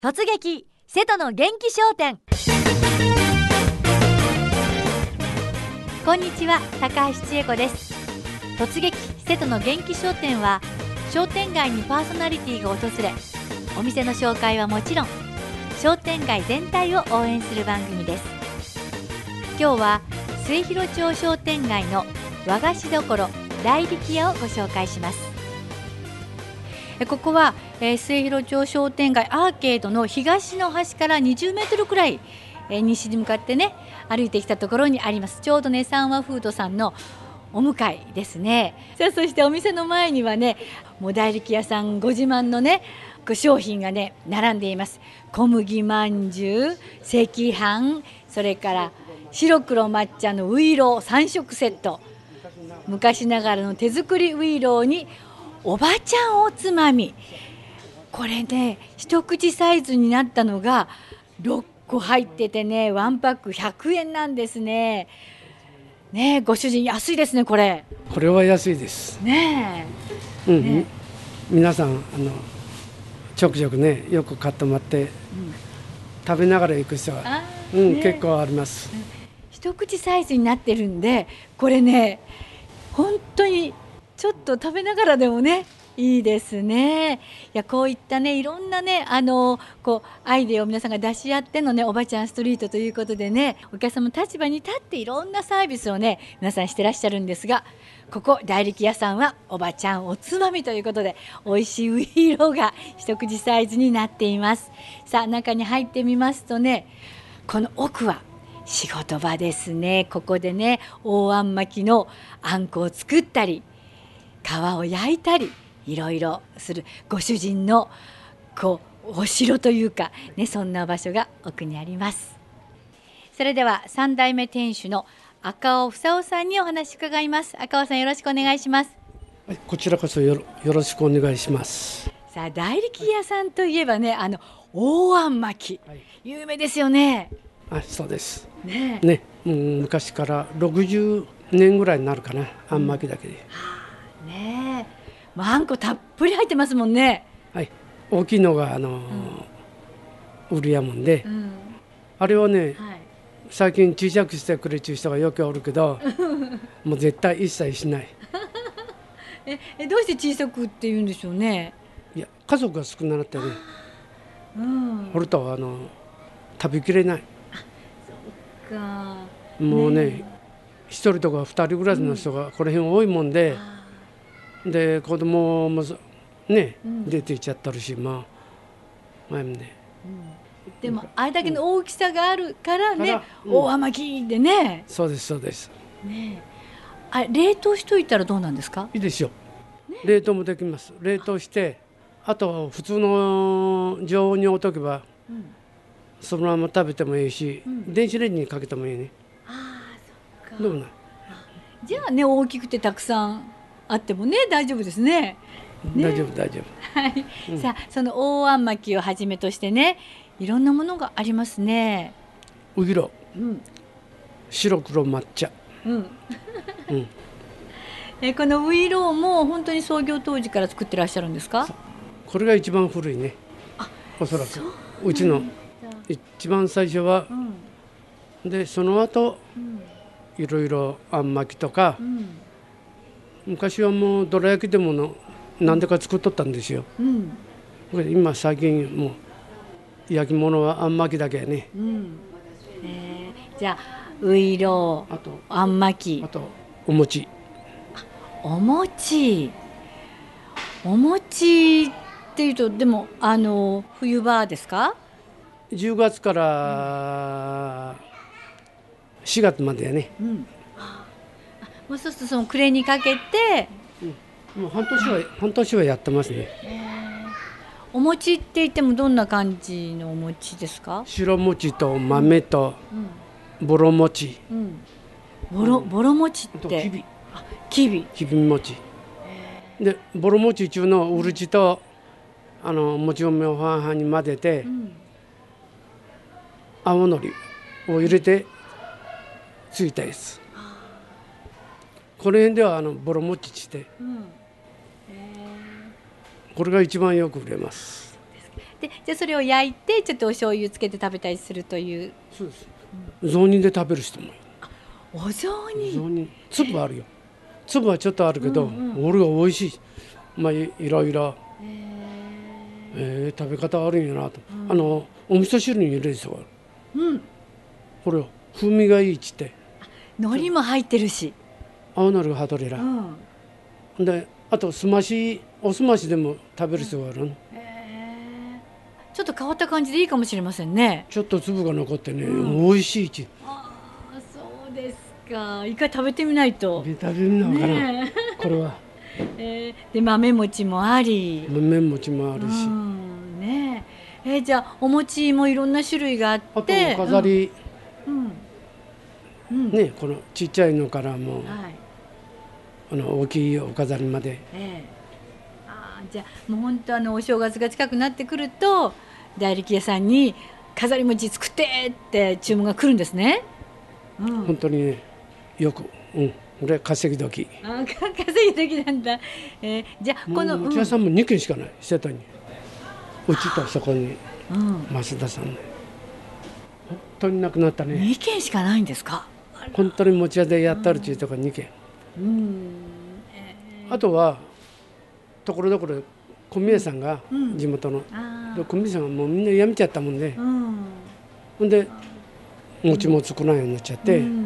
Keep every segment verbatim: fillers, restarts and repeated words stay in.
突撃瀬戸の元気商店。こんにちは、高橋千恵子です。突撃瀬戸の元気商店は商店街にパーソナリティが訪れ、お店の紹介はもちろん商店街全体を応援する番組です。今日は末広町商店街の和菓子どころ大力屋をご紹介します。ここは、えー、末広町商店街アーケードの東の端からにじゅうメートルくらい、えー、西に向かってね歩いてきたところにあります。ちょうどね三和フードさんのお向かいですね。さあ、そしてお店の前にはねもう大力屋さんご自慢のね商品がね並んでいます。小麦まんじゅう、赤飯、それから白黒抹茶のウイローさん食セット、昔ながらの手作りウイローにおばちゃんおつまみ、これね一口サイズになったのがろっこ入っててね、ワンパックひゃくえんなんですね。ねえ、ご主人安いですね。これこれは安いですねえ、うん、 ね皆さんあのちょくちょくねよく買ってもらって、うん、食べながら行く人は、うん、ね、結構あります。 一口サイズになってるんで、これね本当にちょっと食べながらでもねいいですね。いや、こういったねいろんなねあのこうアイデアを皆さんが出し合ってのねおばちゃんストリートということでね、お客様の立場に立っていろんなサービスをね皆さんしてらっしゃるんですが、ここ大力屋さんはおばちゃんおつまみということで美味しいウイローが一口サイズになっています。さあ、中に入ってみますとね、この奥は仕事場ですね。ここでね大あん巻きのあんこを作ったり皮を焼いたりいろいろするご主人のこうお城というかね、そんな場所が奥にあります。それではさん代目店主の赤尾房夫さんにお話伺います。赤尾さん、よろしくお願いします。 はい、こちらこそよ ろ, よろしくお願いします。 さあ、大力屋さんといえばね、あの大あん巻き、はい、有名ですよね。 あ、そうですねえね、うん、昔からろくじゅうねんぐらいになるかな、あん巻きだけで、 うん、ねえ、あんこたっぷり入ってますもんね。 はい、大きいのがあの、うん、売りやもんで、うん、あれをね、はい、最近小さくしてくれっていう人がよくおるけどもう絶対一切しないええ、どうして小さくって言うんでしょうね。 いや、家族が少なくなってね、うん、掘るとあの食べきれない。 あ、そっか、 もうね一人とか二人暮らしの人がこの辺多いもんで、うん、で子供もね、うん、出てきちゃったるし、まあ前もね、 うん、でもあれだけの大きさがあるからね、うん、大あまきでね。 そうですそうです、 ね、あ、冷凍しといたらどうなんですか。 いいですよ、ね、冷凍もできます。冷凍して、あと普通の常温に置いとけば、うん、そのまま食べてもいいし、うん、電子レンジにかけてもいいね。 ああ、そっか。 どうもない。 じゃあね、大きくてたくさんあってもね大丈夫ですね。ね、 大丈夫大丈夫、 はい、うん、さあ、その大あん巻きをはじめとしてねいろんなものがありますね。 うぎろ、 うん、 白黒抹茶、うんうん、 えこのウイローも本当に創業当時から作ってらっしゃるんですか。 これが一番古いね、おそらく う, うちの一番最初は、うん、でその後、うん、いろいろあん巻きとか、うん、昔はもうどら焼きでもの何でか作っとったんですよ、うん、今最近もう焼き物はあん巻きだけやね、うん、 えー、じゃあウイロー、あとあん巻き、 あとお餅。 お餅お餅っていうとでもあの冬場ですか。 じゅうがつからしがつまでやね、うん、 もうそうするとその暮れにかけて、 うん、もう半年は、うん、半年はやってますね。 お餅って言ってもどんな感じのお餅ですか。 白餅と豆と、うん、ボロ餅、 うん、ボロボロ餅ってきび、 あ、きびきび餅で、ボロ餅中のうるちと、うん、あのもち米を半々に混ぜて、うん、青のりを入れてついたやつ、この辺ではあのボロ餅して、うん、これが一番よく売れます。 でじゃあそれを焼いてちょっとお醤油つけて食べたりするという。 そうです。雑煮で食べる人もいる。 お雑煮。 雑煮粒あるよ。粒はちょっとあるけど、 うんうん、 俺が美味しい。まあ い, いろいろ、えー、食べ方あるんやなと、うん、あのお味噌汁に入れる人がある、うん、これ風味がいいっつって。 海苔も入ってるし、 青のりがはどれら、うん、であとすましおすましでも食べる人がある、うん、 えー、ちょっと変わった感じでいいかもしれませんね。 ちょっと粒が残ってね、うん、美味しいち。 ああそうですか。一回食べてみないと。 食べてみようかな、ね、これはえー、で豆餅もあり、 豆餅もあるし、 うんねえー、じゃあお餅もいろんな種類があって、 あとお飾り、 うんうんね、このちっちゃいのからもう、はい、あの大きいお飾りまで、 えー、あじゃあもう本当あのお正月が近くなってくると大力屋さんに飾り餅作ってって注文が来るんですね、 うん、本当にねよく、うん、俺稼ぎ時。 あ稼ぎ時なんだ、えー、じゃあこの餅屋さんもにけんしかない、瀬戸にうちとそこに、うん、増田さんね本当になくなったね。 にけんしかないんですか。 本当に餅屋でやったるちゅうとこにけん、うん、えー、あとはところどころ小宮さんが、うん、地元の小宮さんがもうみんな辞めちゃったもんで、うん、ほんで餅も作らないようになっちゃって、うんうんうん、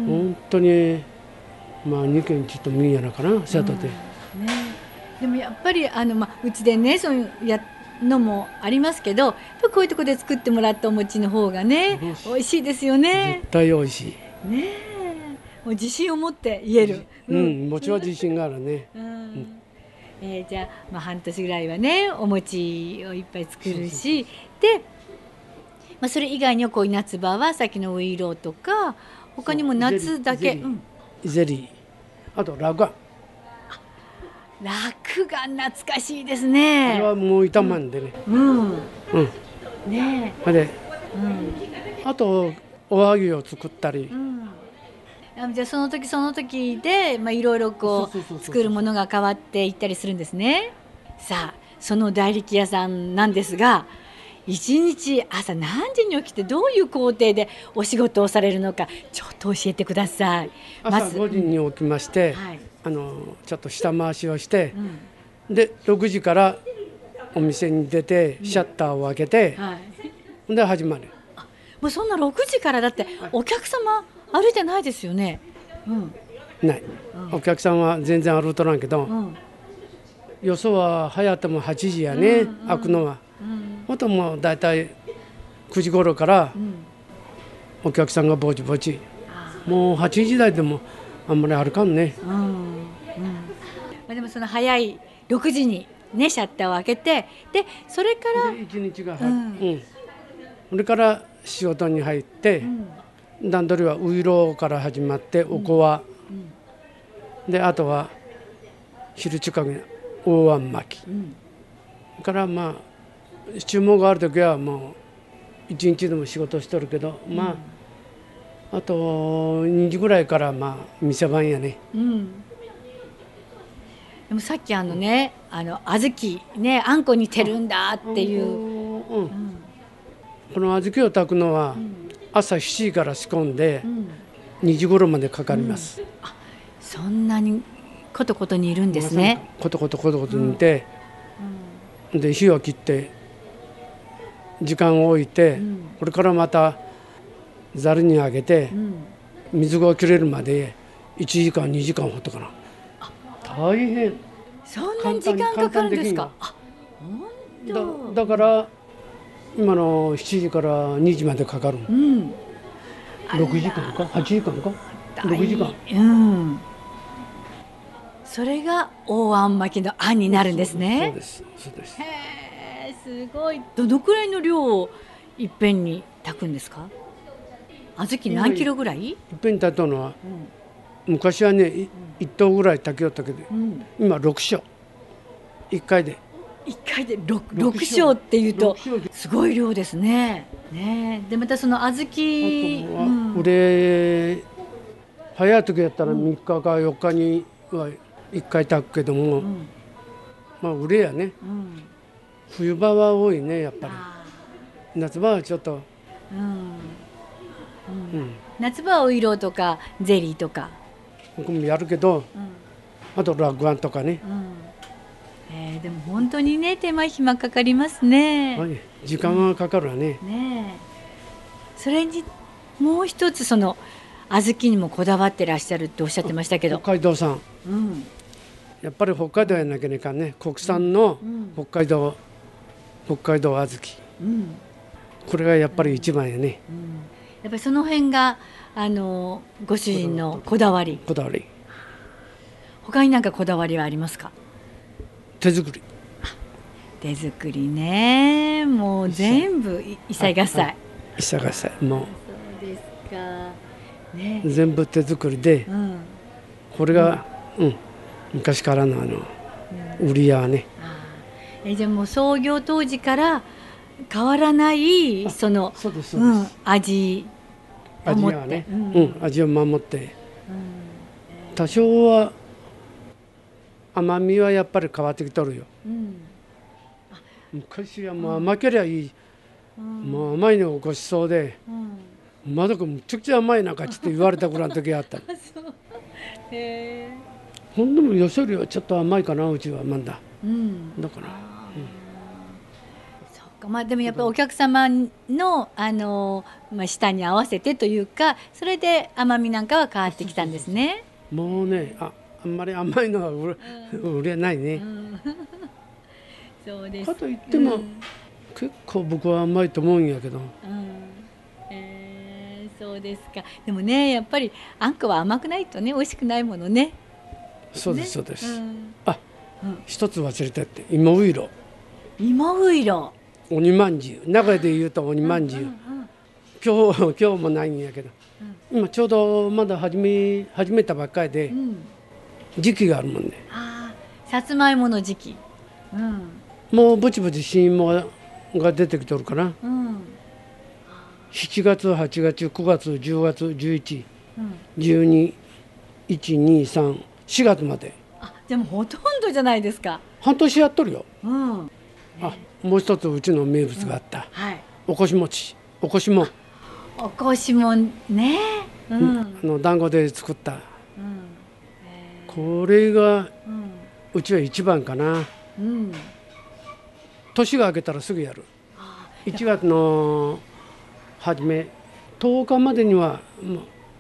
本当にまあにけんちょっと無理やなかな瀬戸で、うんね、 でもやっぱりあの、まあ、うちでねそういうやのもありますけど、こういうところで作ってもらったお餅の方がね美味しいですよね。 絶対美味しいねえ、もう自信を持って言える。 うん、うん、餅は自信があるね。うんうんえー、じゃあ、まあ、半年ぐらいはねお餅をいっぱい作るし、で、まあ、それ以外にはこういう夏場はさっきのウイローとか他にも夏だけゼリー、 うん、ゼリーあとラガン。 ラクガン懐かしいですね。 これはもう炒まんでね。うん。うん。 ねえ。で、うん、あとお揚げを作ったり。 うん、じゃあその時その時でまあいろいろこう作るものが変わっていったりするんですね。さあその大力屋さんなんですが、一日朝何時に起きてどういう工程でお仕事をされるのかちょっと教えてください。 朝ごじに起きまして、うんはい、あのちょっと下回しをして、うん、でろくじからお店に出てシャッターを開けて、うんはい、で始まる。 もうそんなろくじからだってお客様歩いてないですよね。 うん、ない、うん、お客さんは全然歩いとらんけど、うん、よそは早くてもはちじやね、うんうん、開くのは、うん、もっともうだいたいくじ頃からお客さんがぼちぼち、うん、もうはちじ台でもあんまり歩かんね、うんうんでもその早いろくじにねシャッターを開けて、でそれからいちにちが入って、うんうん、それから仕事に入って、うん、段取りはウイローから始まっておこわ、うんうん、であとは昼近くに大あん巻き、うん、からまあ注文がある時はもう一日でも仕事しとるけど、うん、まああとにじぐらいからまあ店番やね、うん、 でもさっきあのねあの小豆ねあんこにてるんだっていう、うんうん、 この小豆を炊くのは朝しちじから仕込んでにじ頃までかかります、うん、 あそんなにコトコト煮るんですね。 コトコトコトコト煮て、うん、で火を切って時間を置いて、うん、これからまたざるにあげて、うん、水が切れるまでいちじかんにじかんほっとかな。大変。 そんなに時間かかるんですか。あ本当 だ, だから今のしちじからにじまでかかる、うん、ろくじかんかはちじかんかろくじかん、うん、 それが大あん巻きのあんになるんですね。 そうですそうです。 へーすごい。どのくらいの量をいっぺんに炊くんですか。小豆何キロぐらいいっぺんに炊くのは、うん、昔はね、うん、いっとうぐらい炊きよったけど、うん、今ろくしょういっかいでいっかいで 6, ろく升っていうとすごい量ですね。ねでまたその小豆あとは、うん、俺早い時やったらみっかかよっかにはいっかい炊くけども、うん、まあ売れやね、うん、 冬場は多いねやっぱり。 あ夏場はちょっと、 ーうんうんうん、 夏場はお色とかゼリーとか、 僕もやるけど、 うんあとラグアンとかね、 うんえーでも本当にね手間暇かかりますね。 はい、時間はかかるわね。 ねえそれにもう一つその小豆にもこだわってらっしゃるっておっしゃってましたけど、 北海道産、 うんやっぱり北海道やなきゃいかんね。国産のうん北海道、北海道小豆、 うんこれがやっぱり一番やね。 うん、やっぱりその辺があのご主人のこだわり。 こだわり、 他になんかこだわりはありますか？ 手作り、 手作りね、もう全部い一切合切。 はいはい一切合切、もそうですか。ねう、全部手作りで、 うん。 これが、うん昔からのあの売り屋ね。 あーえじゃあもう創業当時から変わらないそのそうですそうです、 うん、味を持って、 味はね、 うんうん味を守って、 うん多少は甘みはやっぱり変わってきとるよ。 うん昔はもう甘けりゃいい、 うんもう甘いのをごちそうで、 うんまだかむちゃくちゃ甘いなんかちって言われたぐらいの時があった。 へーほんでもよそよりはちょっと甘いかな、うちはまだ。 うんだからそうか、まあでもやっぱりお客様のあのまあ舌に合わせてというか、それで甘みなんかは変わってきたんですね。 もうね、ああんまり甘いのは売れ,、売れないね。 そうです。 かといっても、 うん結構僕は甘いと思うんやけど、 うんえーそうですか。でもね、やっぱりあんこは甘くないとね美味しくないものね。 そうです、 ねそうです、 うんあ、 うん一つ忘れたって、芋ういろ、 芋ういろ。 鬼まんじゅう、名古屋で言うと鬼まんじゅう、 うんうん今日今日もないんやけど、今ちょうどまだ始め始めたばっかりで、 うんうん時期があるもんね。 ああ、さつまいもの時期。うんもうぼちぼち新芋がが出てきとるかな。 うんしちがつ、はちがつ、くがつ、じゅうがつ、じゅういち、 うんじゅうに、いち、に、さん、しがつまであ、でもほとんどじゃないですか。 半年やっとるよ。 うんあ、もう一つうちの名物があった、 はい。 おこし餅、おこしも、 おこしもね。うんあの団子で作った、 うんこれがうんうちは一番かな。 うん年が明けたらすぐやる。いちがつの初めとおかまでにはもううん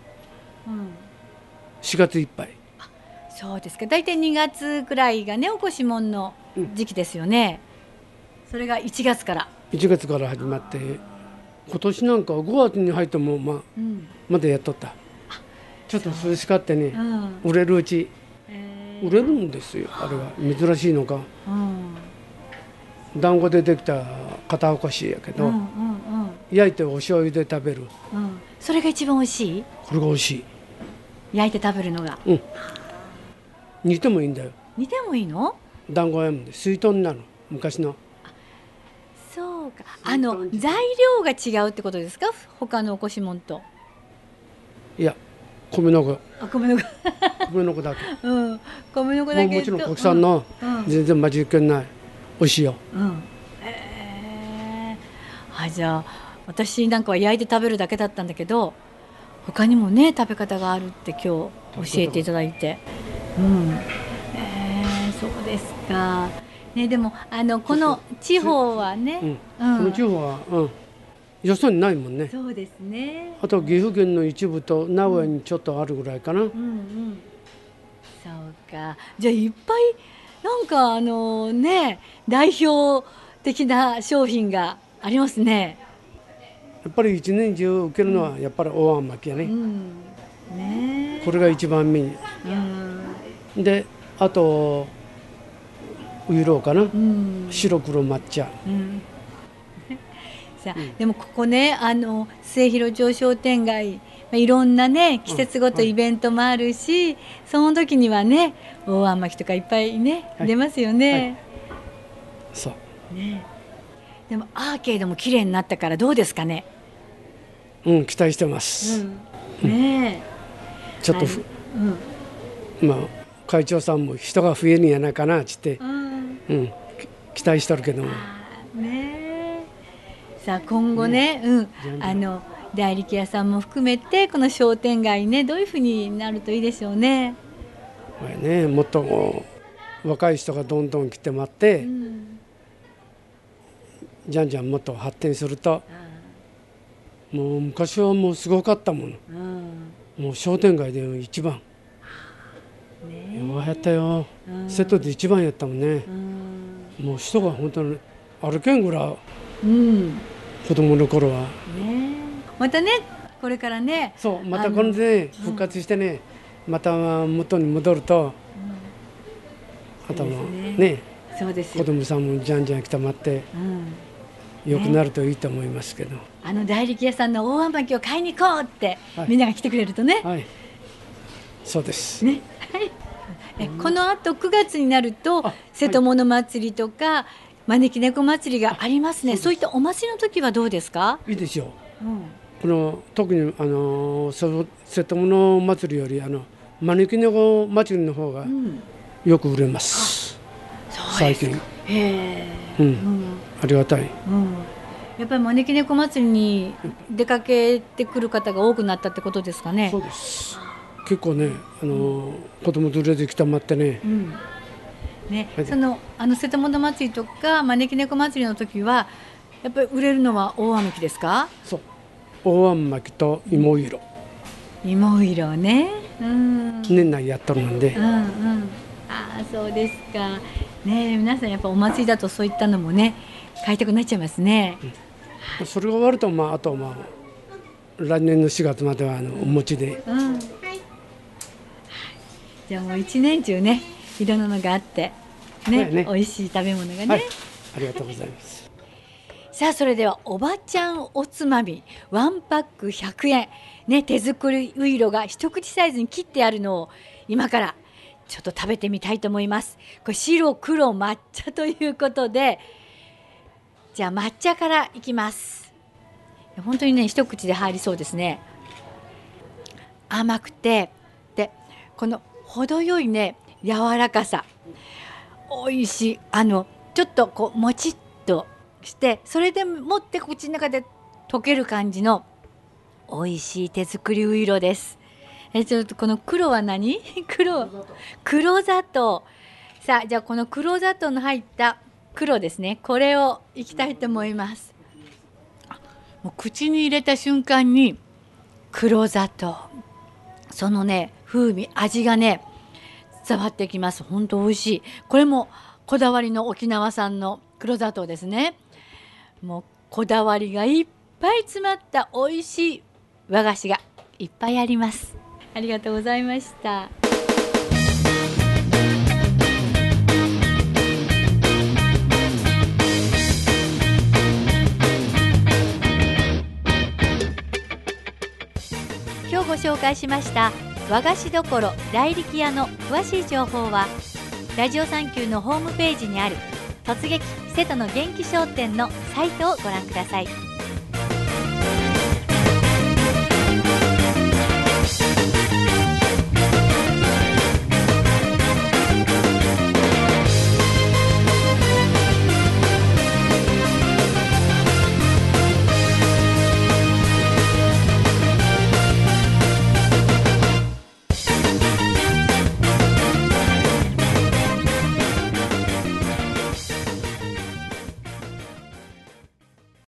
しがついっぱい。 そうですか。だいたいにがつくらいがねおこしもんの時期ですよね。それがいちがつから。 いちがつから始まって、今年なんかごがつに入っても、まあ、 うんまだやっとった。ちょっと涼しかってね、 うん売れるうちえー売れるんですよ。あれは珍しいのか、 うん団子でできた片おこしやけど、 うんうんうん焼いてお醤油で食べる、 うんそれが一番美味しい。 これが美味しい。 焼いて食べるのが煮てもいいんだよ。 煮てもいいの？ 団子屋もで水筒になるの、昔の。 そうか。あのそういう感じ材料が違うってことですか？他のおこしもんと。 いや、米の子、 あ、米の子。 米の子だけ。 うん。米の子もだけと。 うもちろん国産の、 うんうん全然間違いない美味しいよ。 うん。えー、あじゃあ私なんかは焼いて食べるだけだったんだけど、他にもね食べ方があるって今日教えていただいて、うん。えー、そうですか。ねでもあのこの地方はね、 うんうんこの地方は、うん、よそにないもんね。 そうですね。 あと岐阜県の一部と名古屋にちょっとあるぐらいかな。 うんうん。そうか。じゃあいっぱいなんかあのね代表的な商品がありますね。 やっぱり一年中受けるのはやっぱり大あん巻きやね、 うん。ねこれが一番目に。 うん。 であとウイローかな、 うん。 白黒抹茶。 うん。さあ、でもここねあの末広町商店街、まあいろんなね季節ごとイベントもあるし、その時にはね大あん巻きとかいっぱいね、 はい出ますよね。 そうねでもアーケードも綺麗になったからどうですかね。 うん期待してます、 うん、ねちょっとふ、 うんまあ会長さんも人が増えるんやないかなっつって、 うんうん、き期待してるけども、 あさあ今後ね、うん、あの代理屋さんも含めてこの商店街ねどういうふうになるといいでしょうね。 ね、もっと若い人がどんどん来てもらって、うん、じゃんじゃんもっと発展すると、もう昔はもうすごかったもの、うん、もう商店街で一番、ね、よかったよ、うん、瀬戸で一番やったもんね、うん、もう人が本当に歩けんぐらい、うん、子供の頃は、 ね、またねこれからねそうまたこれで、ね、復活してね、うん、また元に戻ると、うん、あともね、ね、そうですよ、子供さんもじゃんじゃん来たまって、うん良くなるといいと思いますけど、ね、 あの代理屋さんの大あまきを買いに行こうって、はい、みんなが来てくれるとね、 はい、そうです、 ね、はい、えこのあとくがつになると瀬戸物祭りとか招き猫祭りがありますね。 そ, そういったお祭りの時はどうですか？ いいですよ、うん、この特にあの瀬戸物祭りよりあの招き猫祭りの方がよく売れます、うん、最近。へー、うんうん、ありがたい、うん、 やっぱり招き猫祭りに出かけてくる方が多くなったってことですかね？ そうです、結構ね、あの、うん、子供連れてきたまってね、うんね、はい、そのあの瀬戸物祭りとか招き猫祭りの時はやっぱり売れるのは大あまきですか？ そう、大あまきと芋色、 うん、芋色ね、うん、 年内やっとるんで、うんうん、 ああそうですかね。皆さんやっぱお祭りだとそういったのもね買いたくなっちゃいますね、 うん、それが終わると、まあ、あと、まあ、来年のしがつまではあのお餅で、うん、 じゃあもう一年中ねいろんなのがあってね、ね、美味しい食べ物がね、はい、 ありがとうございますさあそれではおばちゃんおつまみワンパックひゃくえん、ね、手作りウイロが一口サイズに切ってあるのを今からちょっと食べてみたいと思います。これ白黒抹茶ということで、じゃあ抹茶からいきます。本当にね一口で入りそうですね。甘くてでこの程よいね柔らかさ、美味しい、あのちょっとこうもちっとしてそれでもって口の中で溶ける感じの美味しい手作りウイロです。えちょっとこの黒は何？黒黒砂糖。さあじゃあこの黒砂糖の入った黒ですね、これをいきたいと思います。もう口に入れた瞬間に黒砂糖、そのね風味味がね伝わってきます。本当美味しい。これもこだわりの沖縄産の黒砂糖ですね。もうこだわりがいっぱい詰まった美味しい和菓子がいっぱいあります。ありがとうございました。今日ご紹介しました和菓子どころ代力屋の詳しい情報はラジオサンキューのホームページにある突撃瀬戸の元気商店のサイトをご覧ください。